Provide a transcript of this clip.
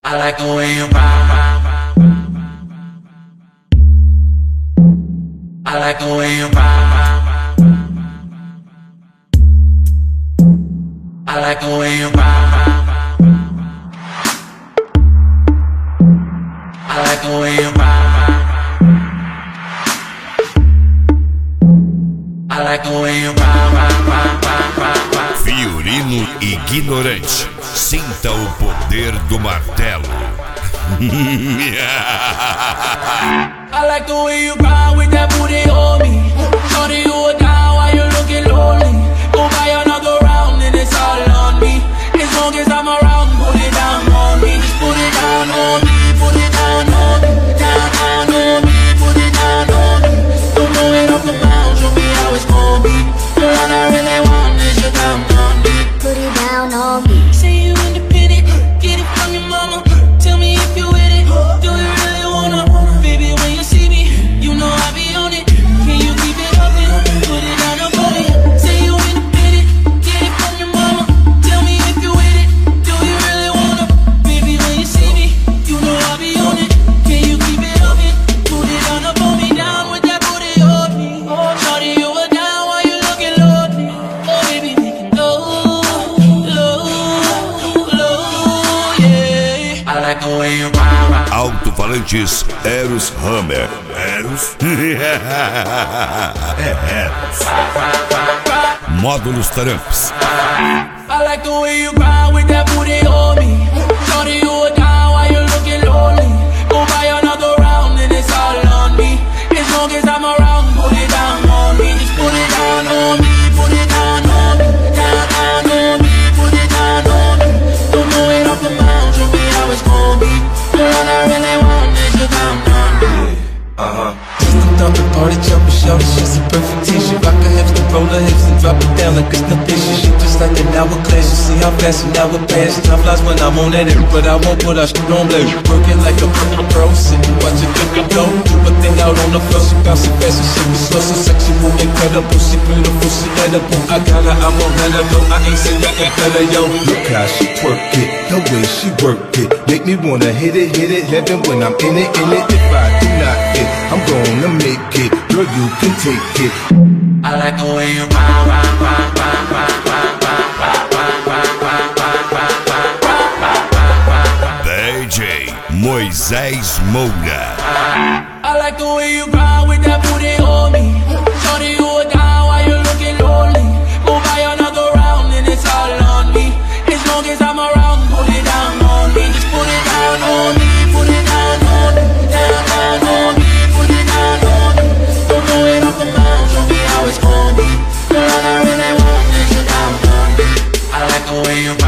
I like the way you ride. I like the way you ride. I like the way you ride. I like the way you ride. I like the way you ride. Fiorino ignorante. Sinta o poder do martelo. I like the way you ride with that booty on me. Shorty, you are down while you're looking lonely. Go buy another round and it's all on me. As long as I'm around, put it down on me. Just put it down on me, put it down on me. Down on me, put it down on me. Don't blow it off the ground, show me how it's gonna be. Girl, all I really want is you down on me. Put it down on me. Say you independent, get it from your mama. Tell me if you with it, do you really wanna? Baby, when you see me, you know I be on it. Can you keep it up and put it down on me? Say you independent, get it from your mama. Tell me if you with it, do you really wanna? Baby, when you see me, you know I be on it. Can you keep it up and put it down on me? Down with that booty on me. Shorty, you were down while you looking lonely. Oh, baby, we can go low, yeah. I like the way you ride. Alto-falantes Eros Hammer. Eros? É Eros. Módulos Tramps. I like the way you ride with that booty on me. Shorty, you are down while you're looking lonely. Go buy another round and it's all on me. As long as I'm around, put it down on me. Just put it down on me, put it down on me. Down on me, put it down on me. Don't blow it off the ground, show me how it's gonna be. Girl, all I really want is you down on me. Just a thumping party jumping, shorty, she's a perfect t-shirt. Rock her hips, to roll her hips and drop it down like it's no dishes. She just like an hourglass, you see how fast an hour pass. Time flies when I'm on that, but I won't put our shit on blue. Working like a pro, sitting watching the go. Do a thing out on the floor, she bouncing fast and she be slow, so sexual, incredible. She beautiful, she edible. I got her, I won't let her go. I ain't say nothing better, yo. Look how she twerk it, the way she work it, make me wanna hit it, heaven when I'm in it. If I do not hit, I'm gonna make it, girl, you can take it. I like the way you ride. DJ Moisés Moura. I like the way you ride with that booty on me. Shorty, you are down while you're looking lonely. Go buy another round and it's all on me. As long as I'm around, put it down on me. Just put it down on me, put it down on me. Down on me, put it down on me. Don't blow it off the ground, show me how it's gonna be. Girl, all I really want is you down on me. I like the way you ride.